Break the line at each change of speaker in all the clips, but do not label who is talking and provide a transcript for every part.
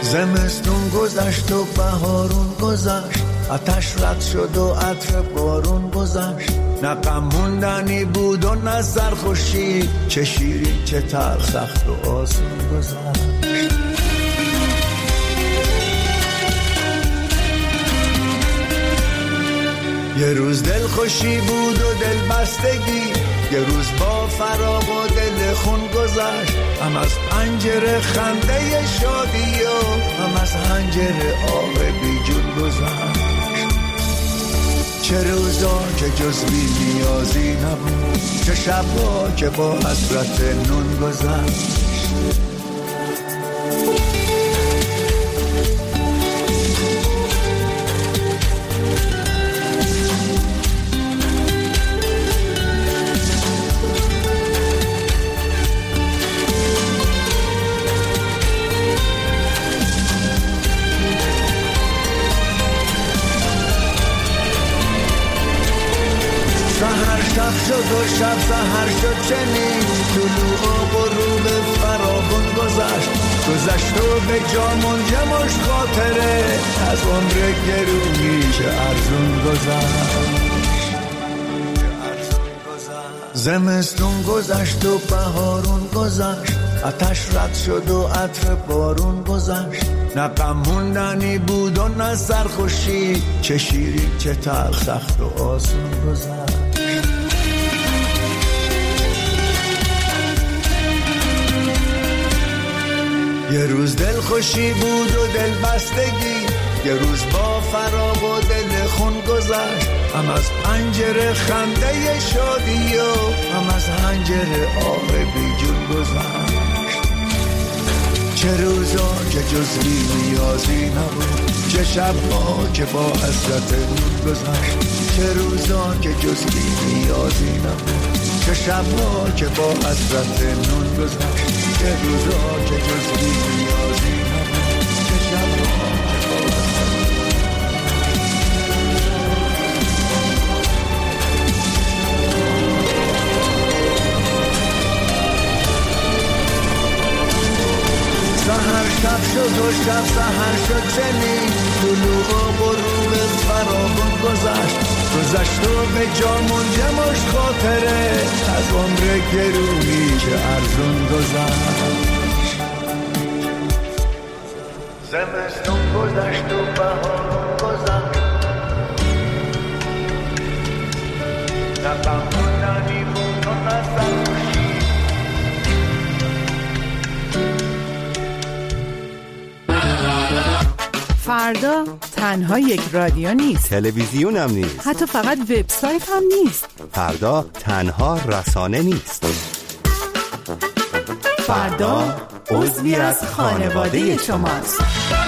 زمستون گذشت و بهارون گذشت، آتش رد شد و عطر بارون گذشت. نه غم موندنی بود و نه سرخوشی، چه شیرین چه تلخ، سخت و آسون گذشت. یه روز دل خوشی بود و دل بستگی، یه روز با فراق و دل خون گذشت. هم از پنجره خنده شادی و هم از حنجره آه بی جون گذشت. چه روزا که جز بی نیازی نبود، چه شبا که با حسرت نون گذشت. شب شد و شب سحر شد چنین، طلوع و غروب فراغون گذشت. گذشت و به جا مونده مش خاطره، از عمر گرونی چه ارزون گذشت. زمستون گذشت و بهارون گذشت، آتش رد شد و عطر بارون گذشت. نه غم موندنی بود و نه سرخوشی، چه شیرین چه تلخ، سخت و آسون گذشت. یه روز دل خوشی بود و دل بستگی، یه روز با فراق و دل خون گذشت. هم از پنجره خنده شادی و هم از حنجره آه بی جون گذشت. چه روزا که جز بی نیازی نبود، چه شبها که با حسرت نون گذشت. چه روزا که جز بی نیازی نبود، چه شبها که با حسرت نون گذشت. چه روزا که جز بی نیازی نبود، چه شبها که با حسرت سحر شب شد و شب سحر شد چنین، طلوع و غروب فراغون گذشت. گذشت و به جا مونده مش خاطره، از عمر گرونی چه ارزون گذشت. زمستون گذشت و بهارون گذشت، نه غم موندنی بود و نه سرخوشی.
فردا تنها یک رادیو نیست،
تلویزیون هم نیست،
حتی فقط وبسایت هم نیست.
فردا تنها رسانه نیست.
فردا عضوی از خانواده شماست.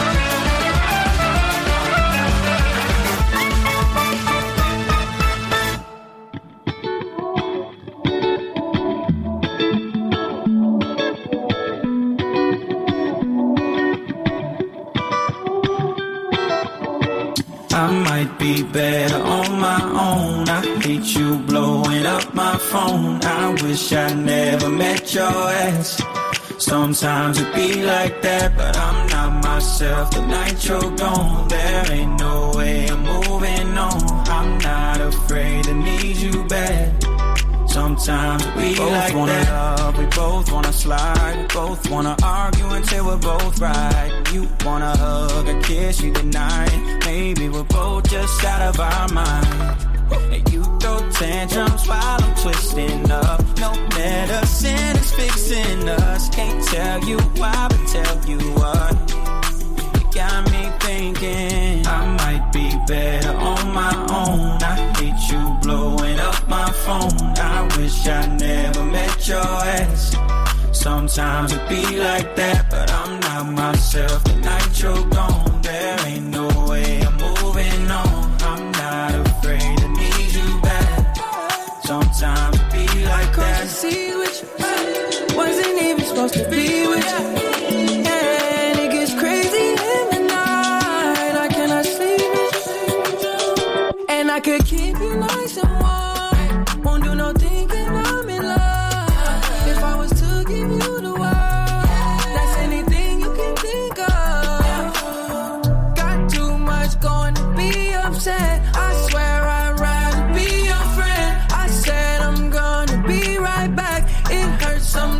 I might be better on my own. I hate you blowing up my phone. I wish I never met your ass. Sometimes it be like that, but I'm not myself. The night you're gone, there ain't no way I'm moving on. I'm not afraid to need you back. Sometimes we both like wanna that. Love, we both wanna slide, we both wanna argue until we're both right. You wanna hug, a kiss, you deny it. Maybe we're both just out of our mind. And you throw tantrums while I'm twisting up. No medicine is fixing us. Can't tell you why, but tell you what. You got me thinking I might be better on my own. I hate you blowing up my phone. I wish I never met your ass. Sometimes it be like that, but I'm not myself. The night you're gone, there ain't no way I'm moving on. I'm not afraid to need you back. Sometimes it be like that.
Across the sea with you, wasn't even supposed to be with you. And it gets crazy in the night. I cannot sleep with you. And I could keep you nice and warm. Won't do no thinking I'm in love. If I was to give you the world, that's anything you can think of.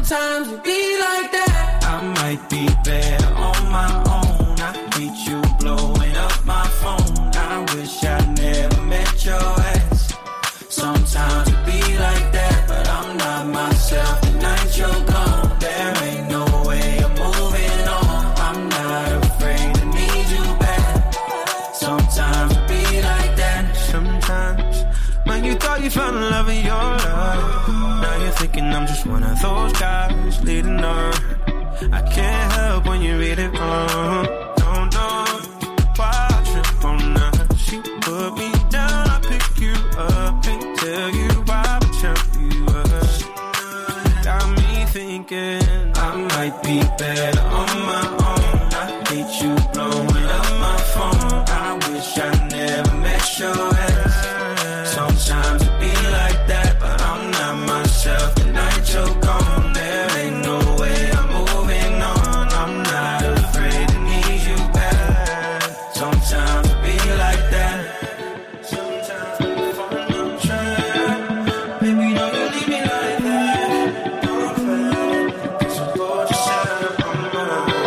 sometimes it be like that.
I might be better on my own. I hate you blowing up my phone. I wish I never met your ex. Sometimes it be like that, but I'm not myself the night you're gone. There ain't no way I'm moving on. I'm not afraid to need you back. Sometimes it be like that.
Sometimes when you thought you found love in your love, now you're thinking I'm just one of those guys leading on. I can't help when you read it wrong. Don't know why I trip on her. She put me down, I pick you up and tell you why I tell you up. Got me thinking
I might be better on my own. I hate you blowing up my phone. I wish I never met your ex. Sometimes it be like that, but I'm not myself the night you're gone. There ain't no way I'm moving on. I'm not afraid to need you back. Sometimes it be like that. Sometimes I fall on track. Baby, don't you leave me like that. Don't cry, 'cause I'm bored yourself on my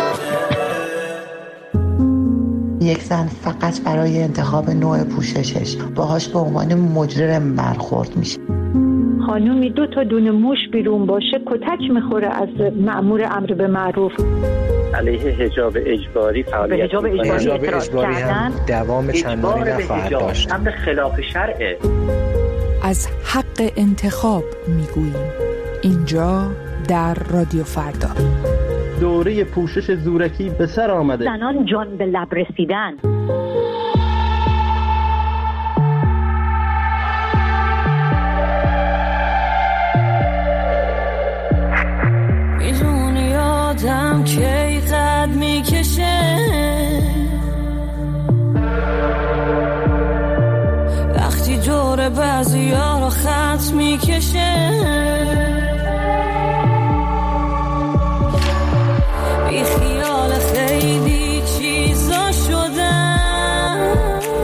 own.
یک زن فقط برای انتخاب نوع پوششش باهاش به عنوان مجرم برخورد میشه.
خانومی 2 تا دونه موش بیرون باشه کتک میخوره از مأمور امر به معروف.
علیه حجاب اجباری فعالیت
حجاب اجباری
هم
دوام چندانی نخواهد داشت.
امر خلاف شرعه.
از حق انتخاب میگوییم اینجا در رادیو فردا.
دوره پوشش زورکی به سر آمده.
زنان جان به لب رسیدن.
میدونی یادم کی قد میکشه وقتی دور بعضی ها رو خط میکشه بی خیال خیلی چیزا شدم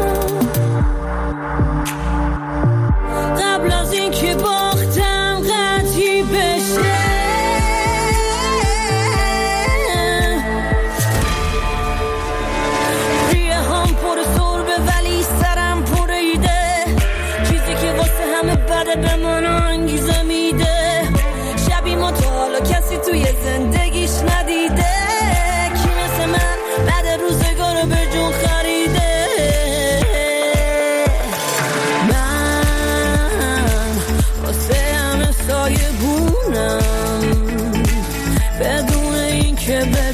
قبل از این که باختم قطعی بشه ریه هم پر سربه ولی سرم پر ایده چیزی که واسه همه بده به من انگیزه میده شبی ما تا حالا کسی توی زندگیش ندیده کی مثل من بعد روزگار به جون خریده من واسه همه سایه بونم بدون این که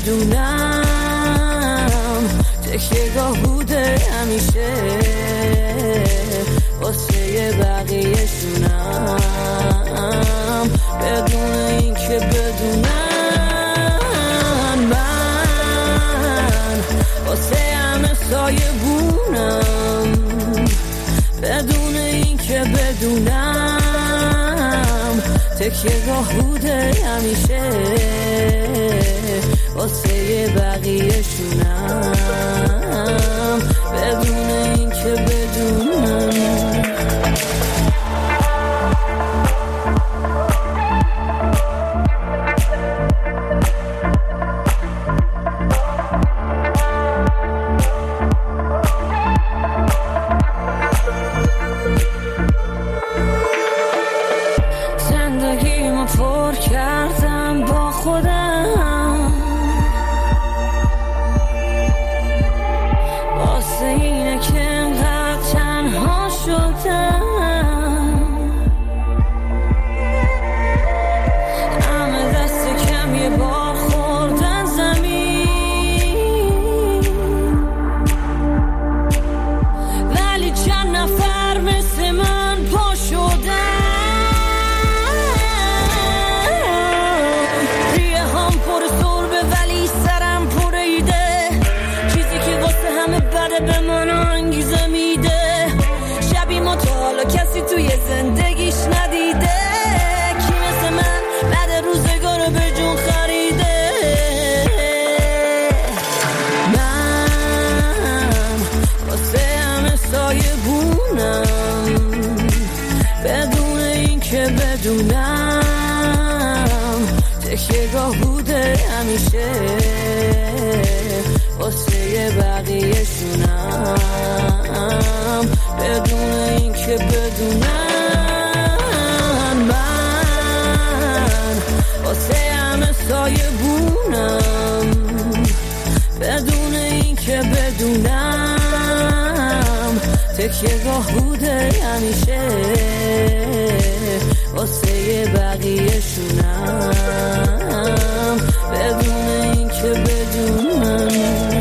بدونم تکیه‌گاه بوده همیشه واسه بقیه شونم بدون این که بدونم من واسه همه سایه بونم بدون این که بدونم تکیه‌گاه بوده همیشه واسه بقیه شونم بدون این که بدونم پر کردم با خودم تکیه گاه بوده همیشه واسه بقیه شونم بدون این که بدونم من واسه همه سایه بونم بدون این که بدونم تکیه گاه بوده همیشه واسه بقیه شونم بدون این که بدونم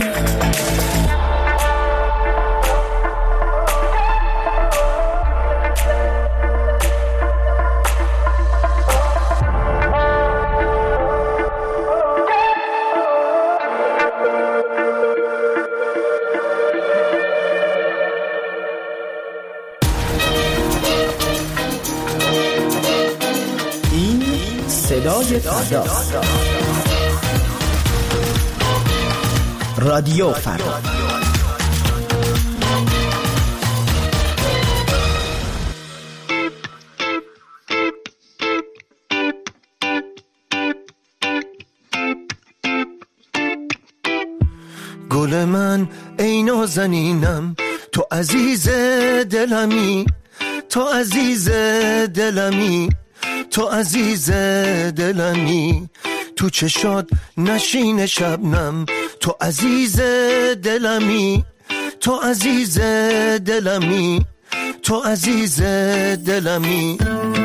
صدای فردا رادیو فردا
گل من ای نازنینم تو عزیز دلمی تو عزیز دلمی تو عزیز دلمی تو چشات نشین شبنم تو عزیز دلمی تو عزیز دلمی تو عزیز دلمی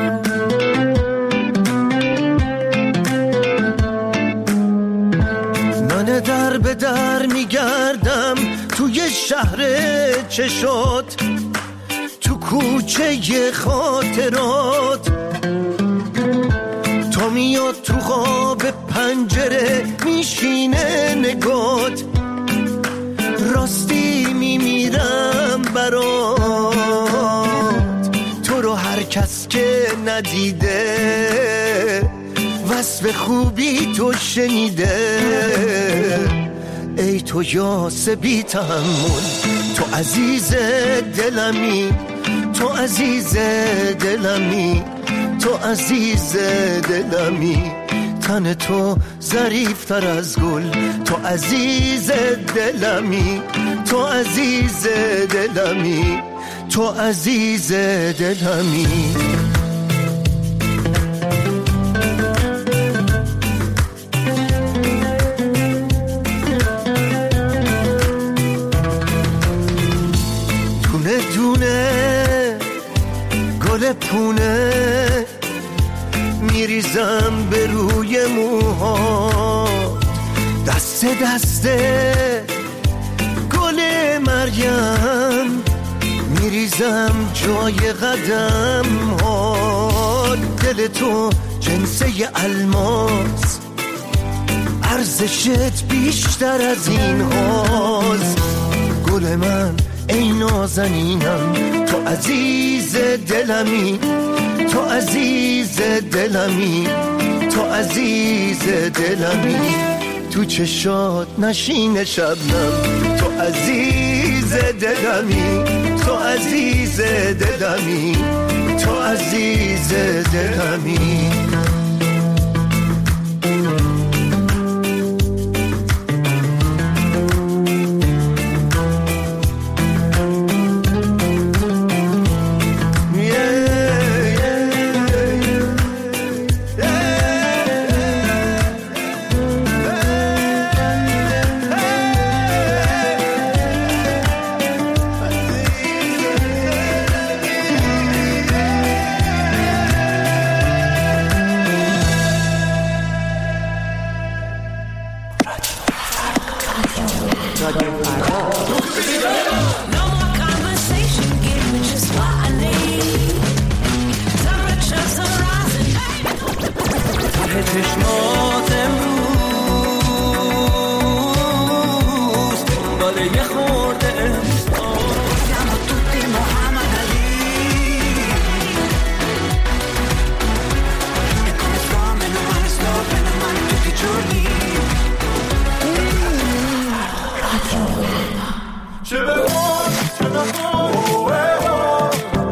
من در به در میگردم توی شهر چشات تو کوچه خاطرات تا میاد تو خواب پنجره میشینه نگات راستی میمیرم برات تو رو هر کس که ندیده وصف خوبی تو شنیده ای تو یاس بی تحمل تو عزیز دلمی تو عزیز دلمی تو عزیز دلمی تن تو ظریفتر از گل تو عزیز دلمی تو عزیز دلمی تو عزیز دلمی دونه دونه گل پونه میریزم به روی موهات دست دسته گل مریم میریزم جای قدم ها دل تو جنسه الماس ارزشت بیشتر از این هاست گل من ای نازنینم تو عزیز دلمی تو عزیز دلمی تو عزیز دلمی تو چشات نشین شبنم تو عزیز دلمی تو عزیز دلمی تو عزیز دلمی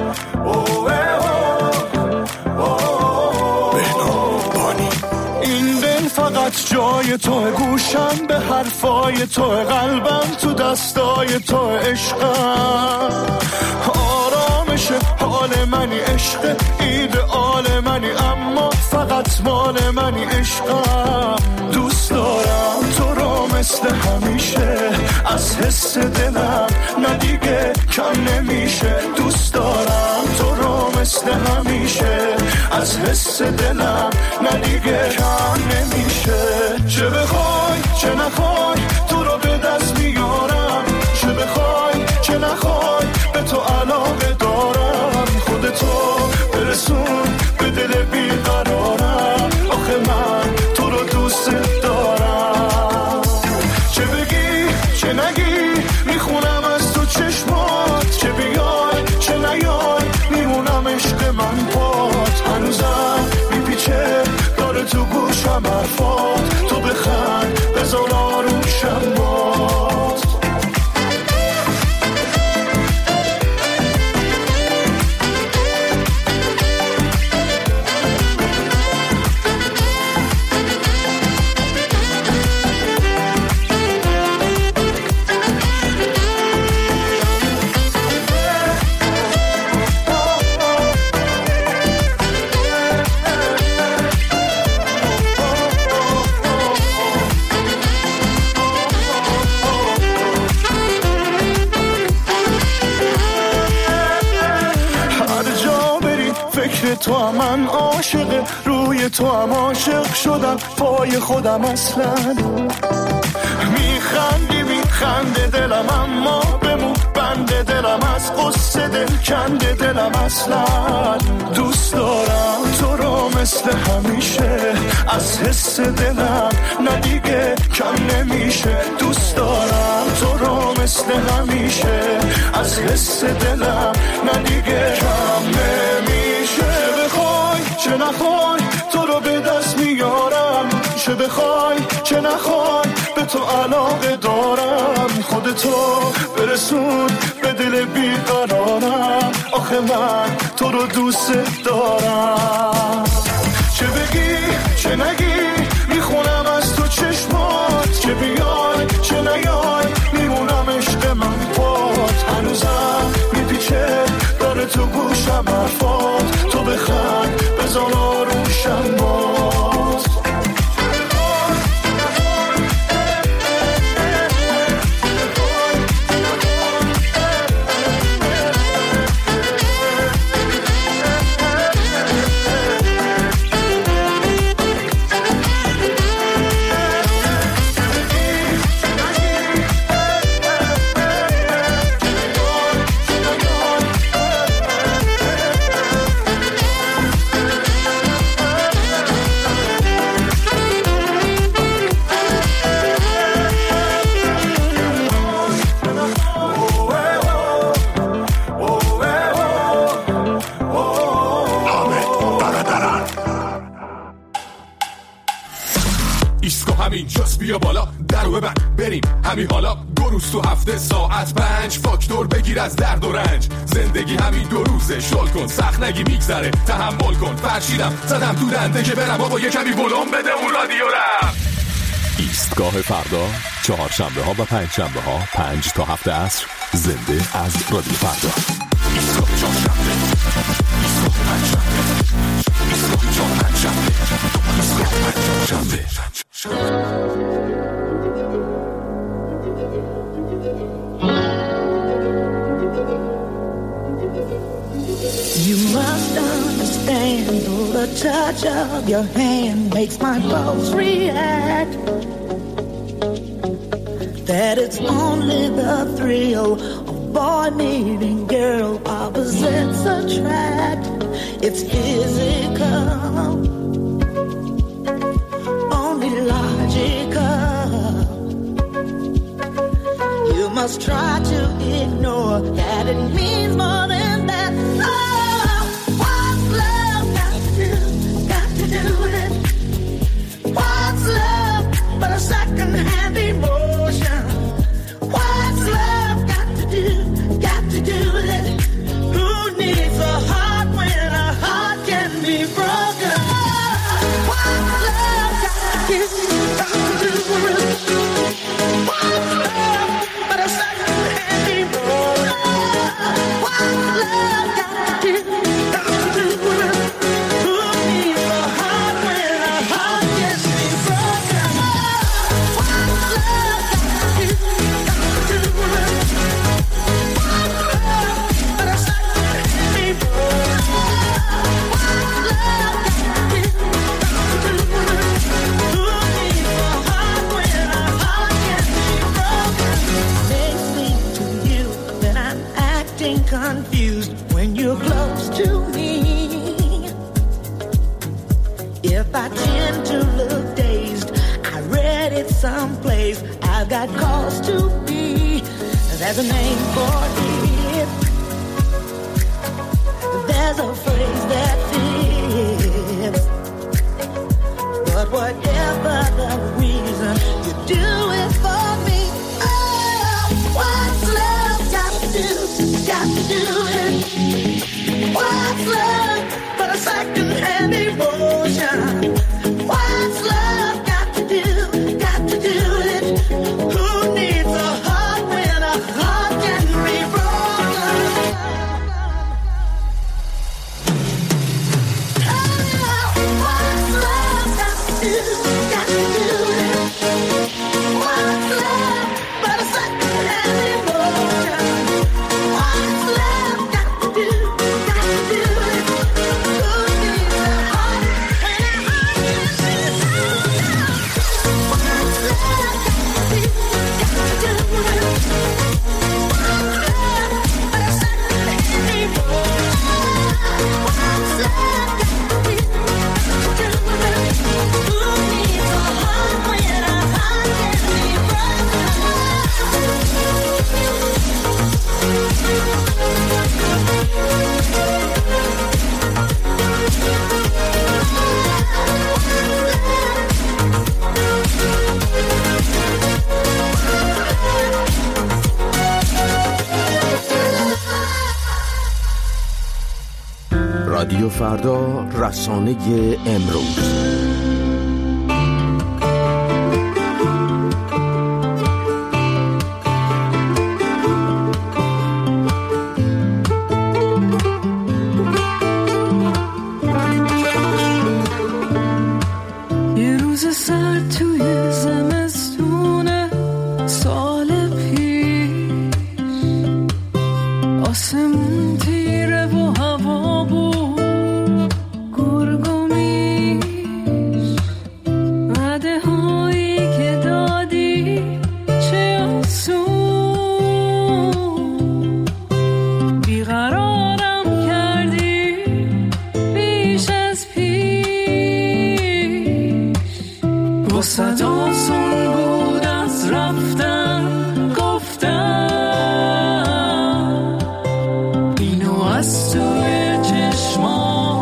این
دل فقط جای تو، گوشم به حرفای تو، قلبم تو دستای تو، عشقم آرامش حال منی، عشق ایدئال منی، اما فقط مال منی، عشقم دوست دارم تو رو مثل همیشه، از حس دلم ندیگه کم نمیشه، دوست دارم تو رو مثل همیشه، از حس دلم ندیگه کم نمیشه، چه بخوای چه نخوای تو رو به دست میارم، چه بخوای چه نخوای به تو علاقه دارم، خودتو برسون به دل بیقرارم، آخه من تو رو دوست دارم، چه بگی چه نگی میخونم از تو چشمات، چه بیای چه نیای میمونم عشق من پات، هنوزم میپیچه داره تو گوشم حرفات، تو بخند بذار آروشم باد. تو هم من عاشق، روی تو هم عاشق شدم، پای خودم اصلا میخنده دلم، اما بمون بنده دلم، از قصه دل کنده دلم، اصلا دوست دارم تو رو مثل همیشه، از حس دلم ندیگه کم نمیشه، دوست دارم تو رو مثل همیشه، از حس دلم ندیگه کم نمیشه، چه بخوای چه نخوای تو رو به دست میارم، چه بخوای چه نخوای به تو علاقه دارم، خودتو برسون به دل بیقرارم، آخه من تو رو دوست دارم، چه بگی چه نگی میخونم از تو چشمات، چه بیای چه نیای میمونم عشق من پات، هنوزم میپیچه داره تو گوشم حرفات، تو بخند بذار آروشم باد.
اینجاست بیا بالا درو ببند بریم همین حالا، دو روز تو هفته ساعت 5 فاکتور بگیر از درد و رنج، زندگی همین دو روزه شل کن، سخت نگی میگذره تحمل کن، فرشیدم زدم تو دنده که برم بابا یه کمی بلوم بده اون رادیو رم.
ایستگاه فردا چهارشنبه ها و پنجشنبه ها 5 تا 7 عصر زنده از رادیو فردا. ایستگاه چهارشنبه، ایستگاه پنجشنبه، ایستگاه چهارشنبه، ایستگاه پنجشنبه.
You must understand, though the touch of your hand makes my pulse react, that it's only the thrill of boy meeting girl, opposites attract. It's physical, only logical. You must try to ignore that it means more than that. Oh, what's love got to do with it? What's love but a second-hand emotion? What's love got to do with it? Who needs a heart when a heart can be broken? What's love got to Confused when you're close to me. If I tend to look dazed, I read it someplace. I've got cause to be. There's a name for it. There's a phrase that fits. But whatever the reason, you do it for me. Oh, what's love got to do? Got to do it. What's love but a second-hand emotion? What's love got to do? Got to do it. Who needs a heart when a heart can be broken? Oh, what's love got to do? Got to do it. What's love but a second-hand emotion? What's love got to do? Got to do it. Who needs a heart when a heart can be broken? What's love got to do? Got to do it. What's love but a second-hand emotion? What's love got to do? Got to do it. Who needs a heart when a heart can be
رادیو فردا، رسانه امروز.
یه روز سرد توی زمستونه سال پیش، آسمون تیره و هوا بود گرگ و میش، وعده هایی که دادی چه آسون، بیقرارم کردی بیش از پیش، واسه آسون بود از رفتن گفتم، اینو از توی چشمات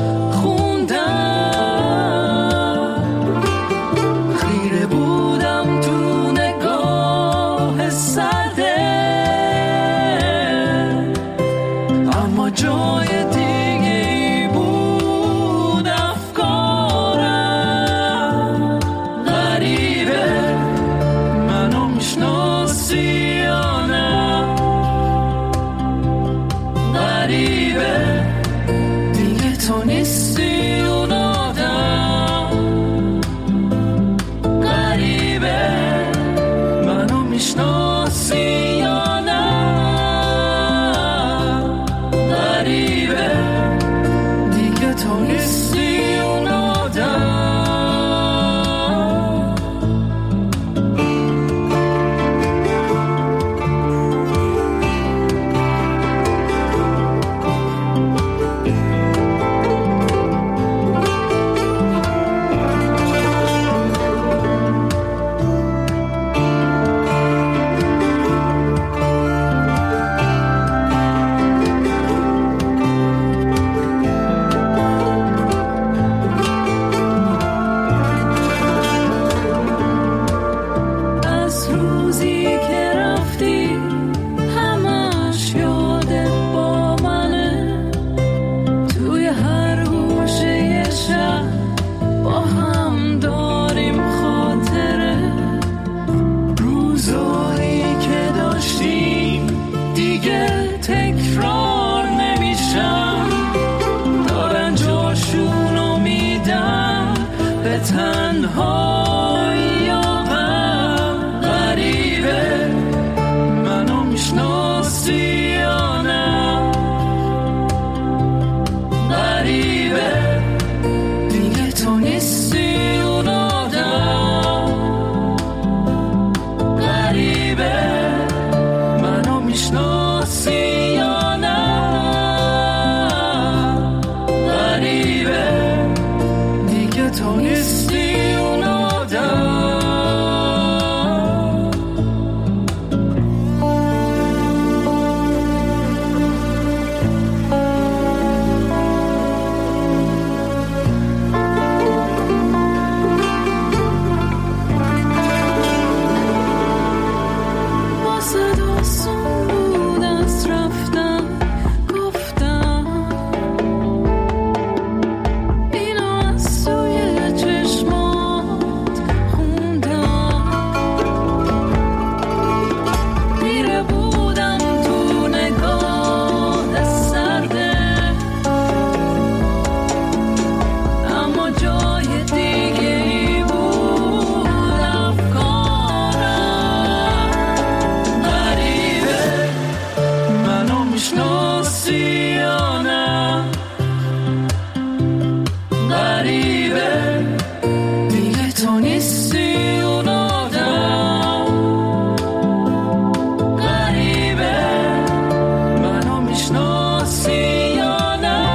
خوندم، خیره بودم تو نگاه سرده، اما جای دیگه ای بود افکارم، غریبه منو میشناسی نیستی اون آدم غریبه منو میشناسی یا نه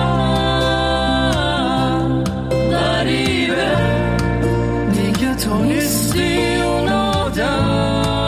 غریبه دیگه تو نیستی اون آدم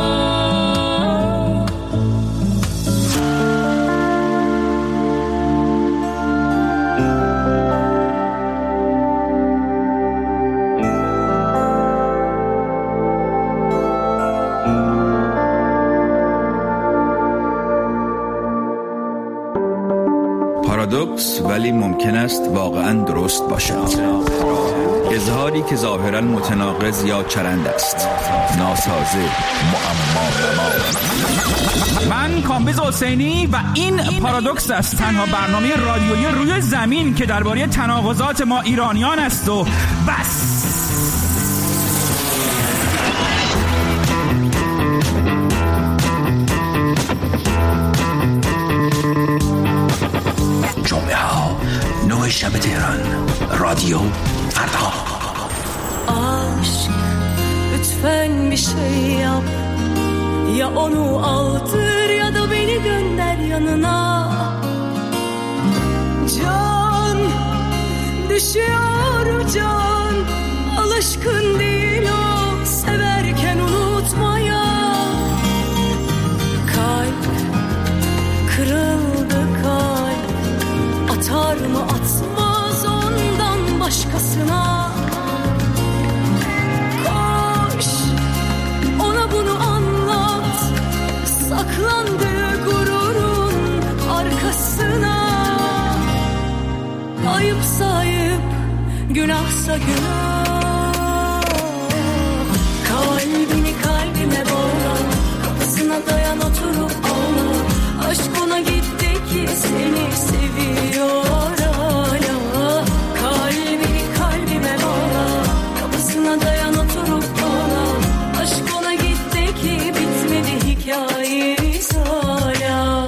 پارادوکس ولی ممکن است واقعا درست باشد. اظهاری که ظاهرا متناقض یا چرند است، ناسازه، معما.
من کامبیز حسینی و این پارادوکس است، تنها برنامه رادیویی روی زمین که درباره تناقضات ما ایرانیان است و بس.
جمعه ها 9 شب تهران، رادیو فردا.
Aşk lütfen bir şey yap, ya onu aldır ya da beni gönder yanına. Can düşüyor can, alışkın değil o severken unutmaya. Kalp kırıldı kalp, atar mı atmaz ondan başkasına. Koş ona bunu anlat, saklandığı gururun arkasına. Ayıp sayıp günahsa günah. Kalbini kalbime bağla, kapısına dayan oturup ağla. Aşk ona gitti ki seni seviyor hala. Kalbini kalbime bağla, kapısına dayan oturup ağla. Aşk ona gitti ki bitmedi hikayemiz hala.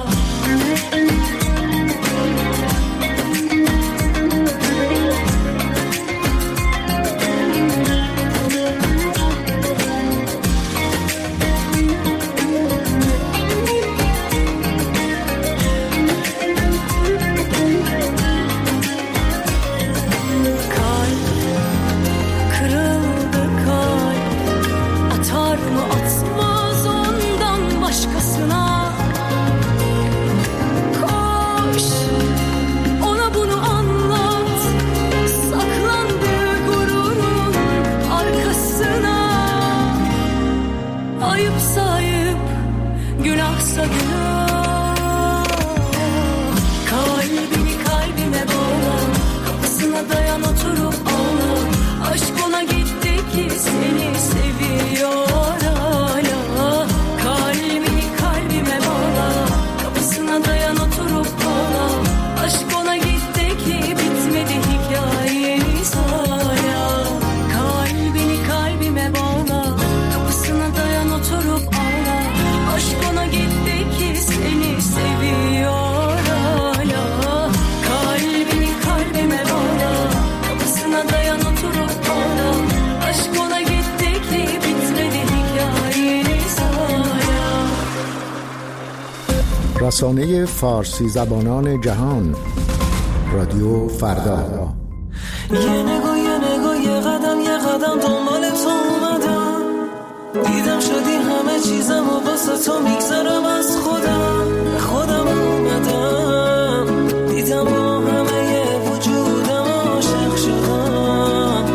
رسانه فارسی زبانان جهان، رادیو فردا.
یه نگاه یه قدم دنبال تو اومدم. دیدم شدی همه چیزم و واسه تو میگذرم از خودم اومدم. دیدم با همه وجودم عاشق شدم.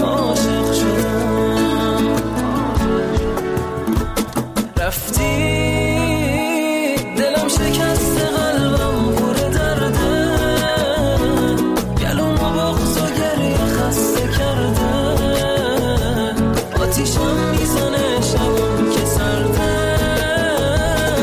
رفتی دلم شکست، قلبم پر درده. گلوم و بغض و گریه خسته کرده. آتیشم میزنه شبم که سرده.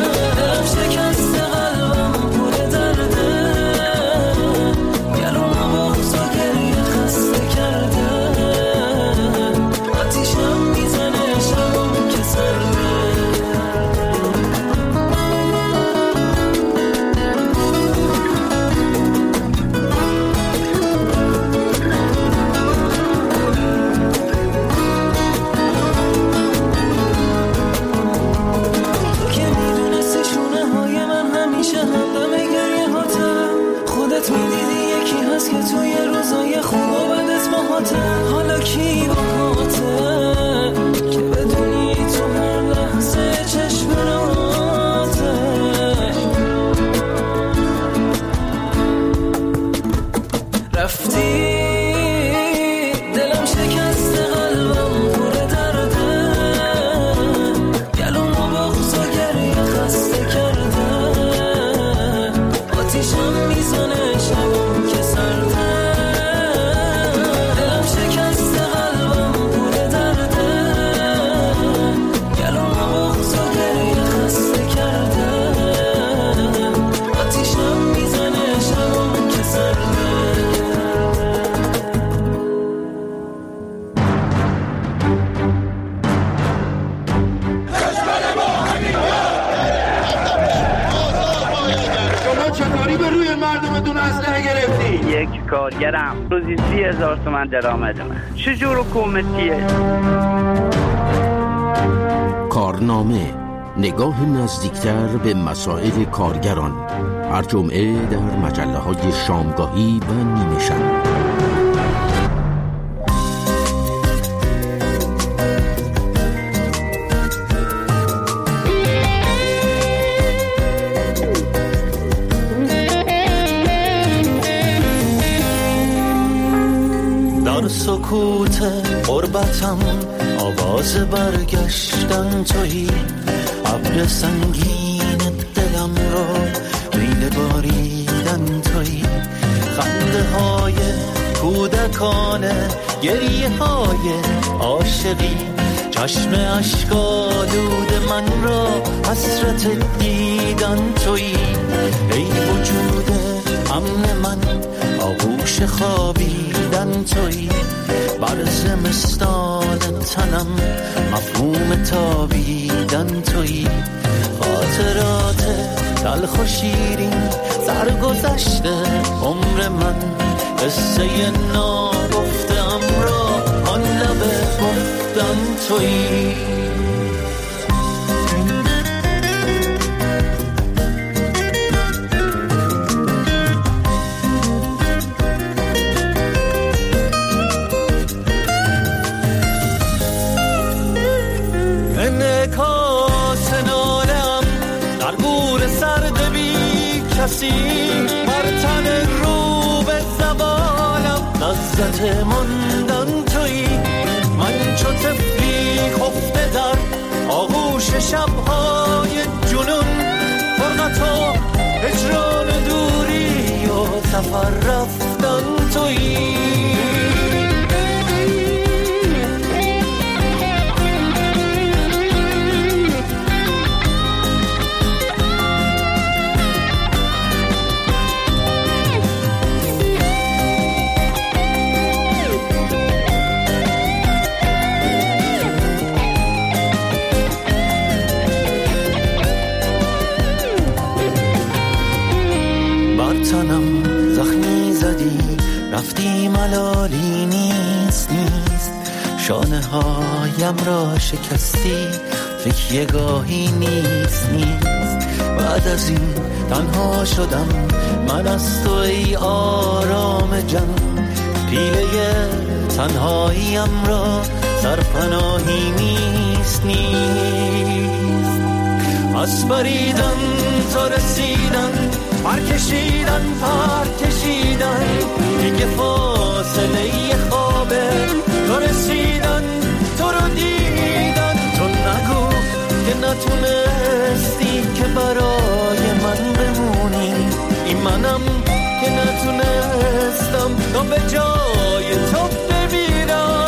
مردمتون اسلحه گرفتی؟
یک کارگرم روزی 30,000 تومان درآمدمه. چجور حکومتیه؟
کارنامه، نگاه نزدیکتر به مسائل کارگران، هر جمعه در مجله‌های شامگاهی و نیمه شب.
در سکوت غربتم آواز برگشتن تویی، ابر سنگین دلم رو میل باریدن تویی، خنده های کودکانه، گریه های عاشقی، چشم اشک‌آلود من را حسرت دیدن تویی، ای وجود امن من آغوش خوابیدن تویی، بر زمستان تنم مفهوم تابیدن تویی، خاطرات تلخ و شیرین سرگذشته عمر من، قصه ناگفته‌ام را آن لب گفتم تویی. انعکاس ناله‌ام در گور سرد بی کسی، بر تن رو به زوالم لذت ماندن تویی، من چو طفلی خفته در آغوش شب‌های جنون، فرقت و هجران و دوری و سفر رفتن تویی. تنم زخمی زدی رفتی ملالی نیست، شانه هایم را شکستی فکر گاهی نیست، بعد از این تنها شدم من از تو ای آرام جان، پیله تنهاییم را سرپناهی نیست، از پریدن تا رسیدن، پر کشیدن دیگه فاصله خوابه، تا رسیدن تو رو دیدن، تو نگو که نتونستی که برای من بمونی، این منم که نتونستم تا به جای تو بمیرم.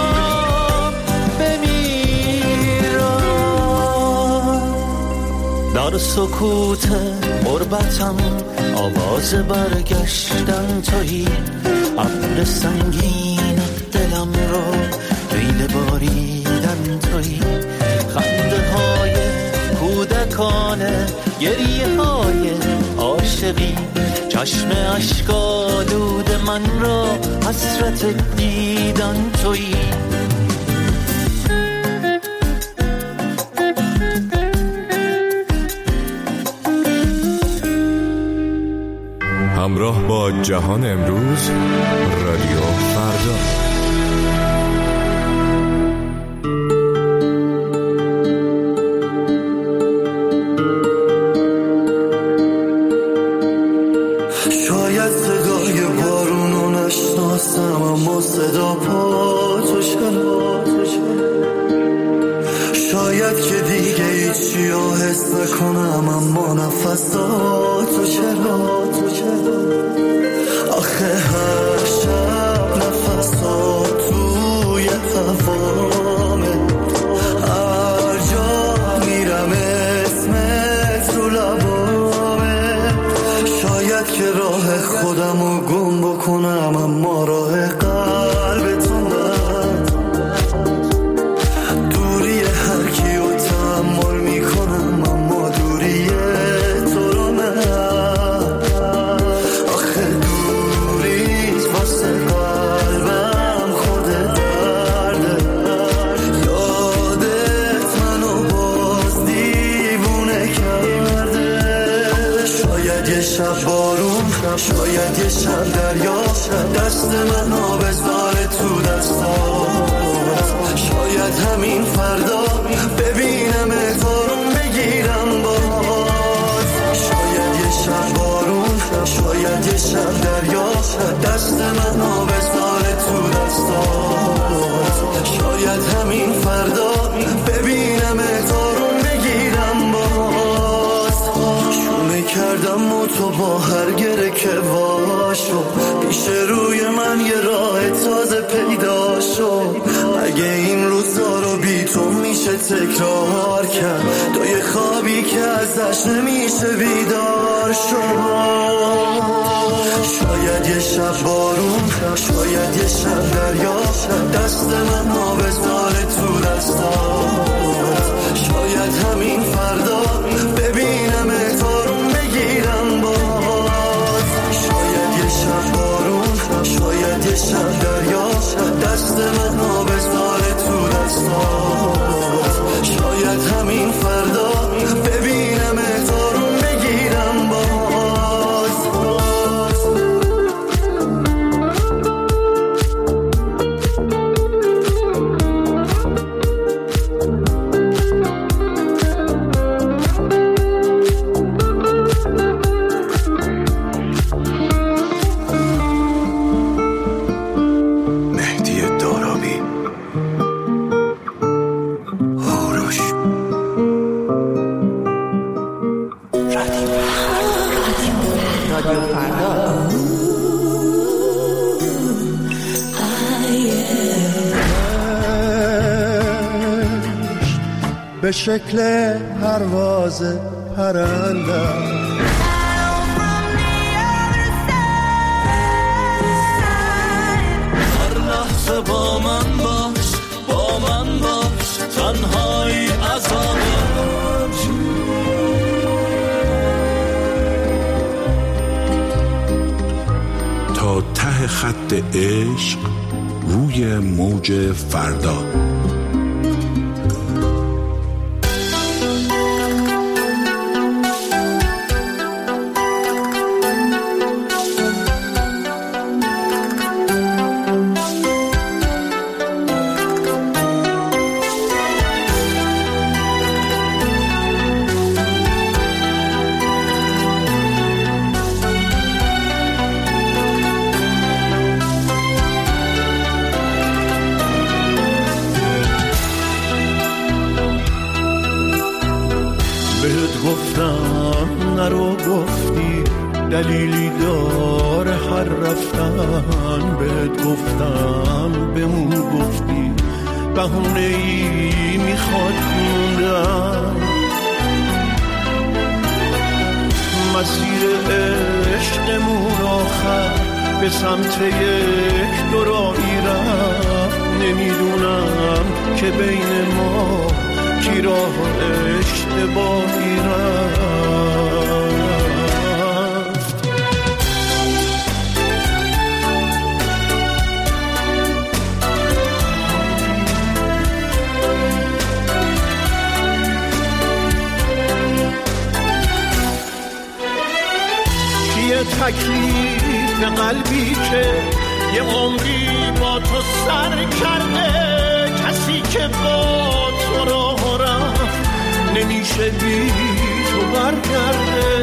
در سکوت غربتم آواز برگشتن تویی، ابر سنگین دلم رو میل باریدن تویی، خنده های کودکانه، گریه های عاشقی، چشم اشک‌آلود من را حسرت دیدن تویی.
همراه با جهان امروز، رادیو فردا.
شاید صدای بارونو نشناسم، اما صدا پاتو شاید که دیگه هیچیو حس نکنم، اما نفساتو چرا آخه هر شب نفسات توی هوامه، هر جا میرم اسمت رو لبامه، شاید که راه خودمو گم بکنم، اما راه قلبتون دوری هر کیو تحمل میکنم، اما دوری تو رو نه،
شب دریا دست من آبزاره تو دستات، شاید همین فردا ببینم احتارم بگیرم باز، شاید یه شب بارون، شاید یه شب دریا دست من آبزاره تو دستات، شاید همین فردا ببینم احتارم بگیرم باز. شونه کردم و تو با هر گره که واشو پیش روی من یه راه تازه پیدا شد، اگه این روزا رو بی تو میشه تکرار کرد، تو یه خوابی که ازش نمیشه بیدار شد، شاید یه شب بارون، شاید یه شب دریا دست من آبزاره تو دستات، شاید همین فردا ببینم احتارم بگیرم باز، شاید یه شب بارون، شاید یه شب دریا دست من آبزاره تو دستات، شاید همین فردا ببینم احتارم بگیرم باز.
به شکل پرواز پرنده
هر لحظه با من باش، با من باش، تنهایی عذابه،
تا ته خط عشق روی موج فردا.
نرو گفتی دلیلی داره هر رفتن، بهت گفتم بمون گفتی بهونه‌ای میخواد موندن، مسیر عشقمون آخر به سمت یک دورایی رفت، نمیدونم که بین ما کی راه اشتباهی رفت. چیه تکلیف قلبی که یه عمری با تو سر کرده، کسی که با تو راه رفت نمیشه بی تو برگرده،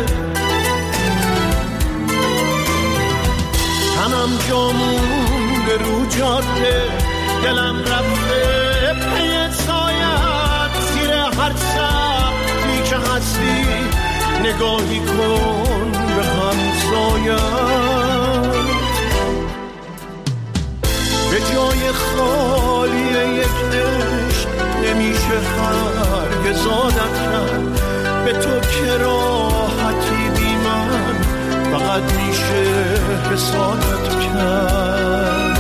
تنم جامون به رو جاده، دلم رفته پی سایت، زیر هر سقفی که هستی نگاهی کن به همسایت، به جای خالی یک عشق نمیشه هرگز عادت کرد، به تو که راحتی بی من فقط میشه حسادت کرد،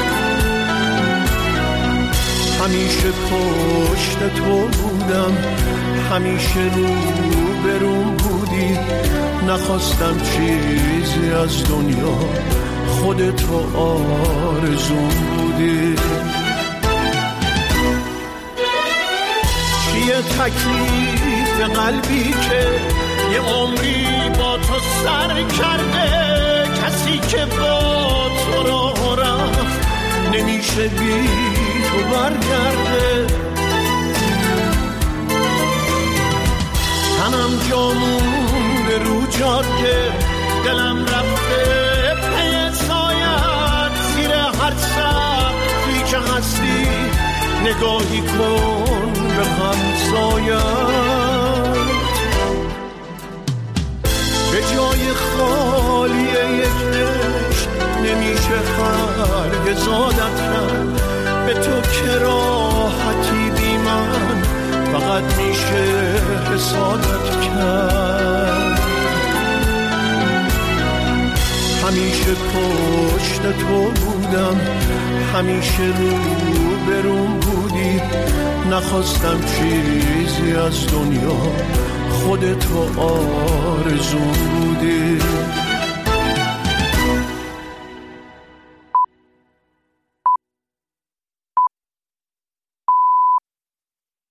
همیشه پشت تو بودم، همیشه رو بروم بودی، نخواستم چیزی از دنیا، خودتو آرزوم بودی. چیه تکلیف قلبی که یه عمری با تو سر کرده، کسی
کسی که با تو راه رفت نمیشه بی تو برگرده. تنم جامونده رو جاده، دلم رفته پی سایت، زیر هر سقفی که هستی نگاهی کن به همسایت. به جای خالی یک عشق نمیشه هرگز عادت کرد، به تو که راحتی بی من فقط میشه حسادت کرد. همیشه پشت تو بودم، همیشه رو بروم بودی، نخواستم چیزی از دنیا، خودت و آرزو بودی.